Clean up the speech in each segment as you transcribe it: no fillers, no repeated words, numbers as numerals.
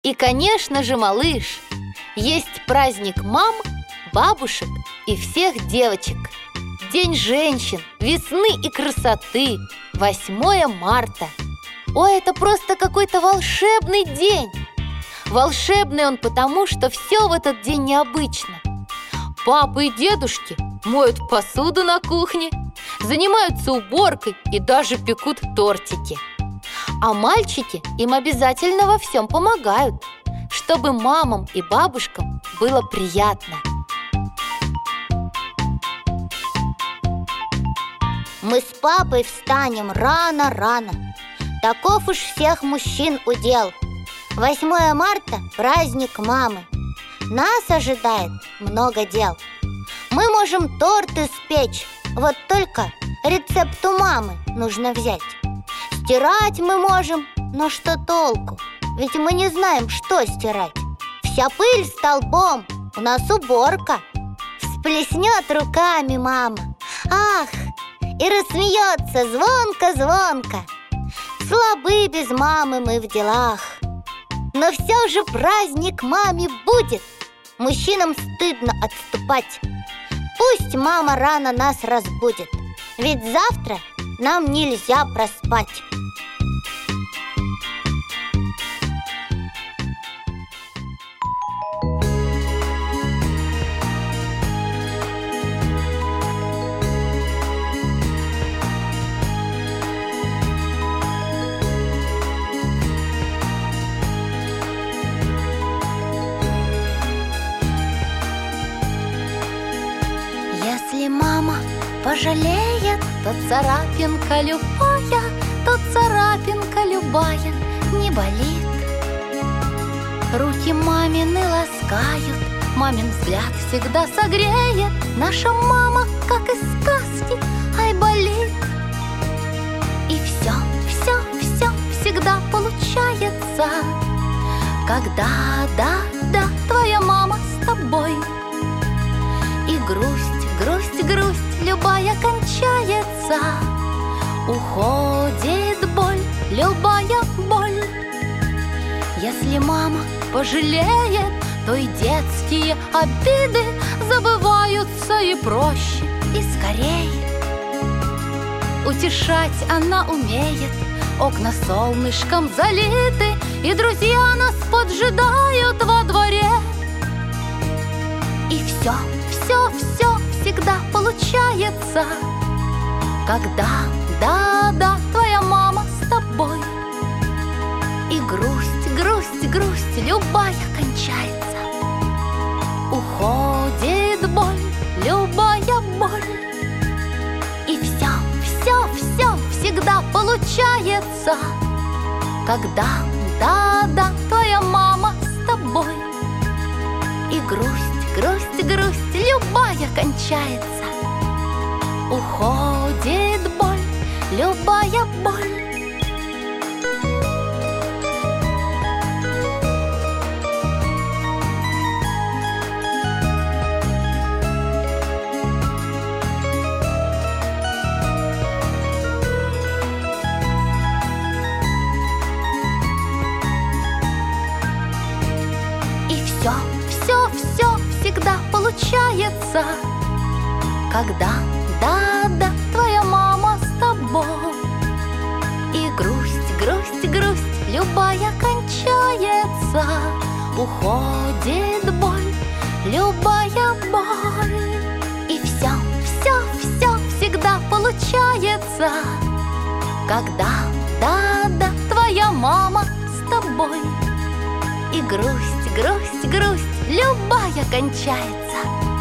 И, конечно же, малыш, есть праздник мам, бабушек и всех девочек. День женщин, весны и красоты, 8 марта. Ой, это просто какой-то волшебный день. Волшебный он потому, что все в этот день необычно. Папы и дедушки моют посуду на кухне, занимаются уборкой и даже пекут тортики. А мальчики им обязательно во всем помогают, чтобы мамам и бабушкам было приятно. Мы с папой встанем рано-рано. Таков уж всех мужчин удел. 8 марта – праздник мамы. Нас ожидает много дел. Мы можем торт испечь, вот только рецепт у мамы нужно взять. Стирать мы можем, но что толку? Ведь мы не знаем, что стирать. Вся пыль столбом, у нас уборка. Всплеснет руками мама, ах, и рассмеется звонко-звонко. Слабы без мамы мы в делах. Но все же праздник маме будет. Мужчинам стыдно отступать. Пусть мама рано нас разбудит, ведь завтра нам нельзя проспать. Если мама пожалеет, то царапинка любая не болит. Руки мамины ласкают, мамин взгляд всегда согреет. Наша мама, как из сказки, ай, болит. И все всегда получается, когда, да, твоя мама с тобой. И грусть любая кончается, уходит боль, любая боль. Если мама пожалеет, то и детские обиды забываются и проще, и скорее. Утешать она умеет, окна солнышком залиты, и друзья нас поджидают во дворе. И все всегда получается, когда, да, твоя мама с тобой. И грусть любая кончается, уходит боль, любая боль. И все всегда получается, когда, да, твоя мама с тобой. И грусть любая кончается, уходит боль, любая боль. И все всегда получается, когда, да, твоя мама с тобой. И грусть любая кончается, уходит боль, любая боль. И все всегда получается, когда, да, твоя мама с тобой. И грусть любая кончается,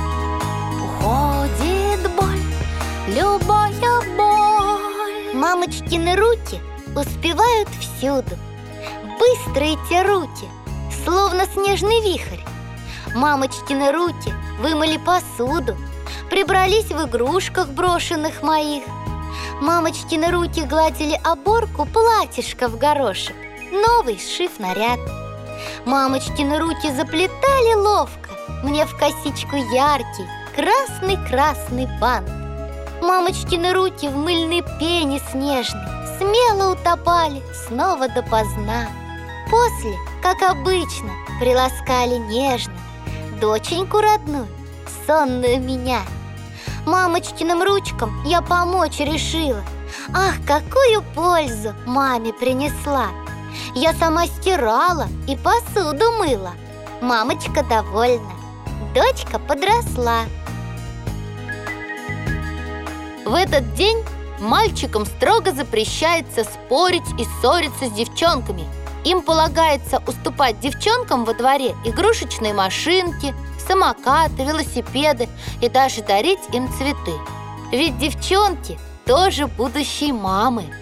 уходит боль, любая боль. Мамочкины руки успевают всюду. Быстрые те руки, словно снежный вихрь. Мамочкины руки вымыли посуду, прибрались в игрушках брошенных моих. Мамочкины руки гладили оборку платьишка в горошек, новый сшив наряд. Мамочкины руки заплетали ловко мне в косичку яркий красный бант. Мамочкины руки в мыльной пене снежной смело утопали снова допоздна. после, как обычно, приласкали нежно доченьку родную, сонную меня. Мамочкиным ручкам я помочь решила. Ах, какую пользу маме принесла! Я сама стирала и посуду мыла. Мамочка довольна, дочка подросла. В этот день мальчикам строго запрещается спорить и ссориться с девчонками. Им полагается уступать девчонкам во дворе игрушечные машинки, самокаты, велосипеды и даже дарить им цветы. Ведь девчонки тоже будущие мамы.